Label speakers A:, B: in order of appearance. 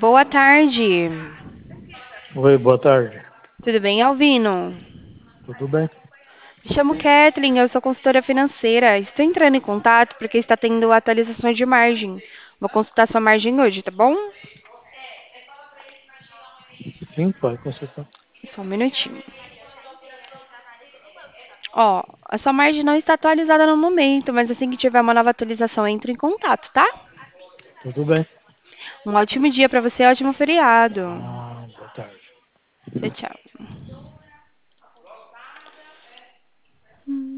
A: Boa tarde.
B: Oi, boa tarde.
A: Tudo bem, Alvino?
B: Tudo bem?
A: Me chamo Kathleen, eu sou consultora financeira. Estou entrando em contato porque está tendo atualizações de margem. Vou consultar sua margem hoje, tá bom?
B: Sim, pode consertar.
A: Só um minutinho. Ó, a sua margem não está atualizada no momento, mas assim que tiver uma nova atualização, entre em contato, tá?
B: Tudo bem?
A: Um ótimo dia para você, ótimo feriado.
B: Ah, boa tarde.
A: Tchau, tchau.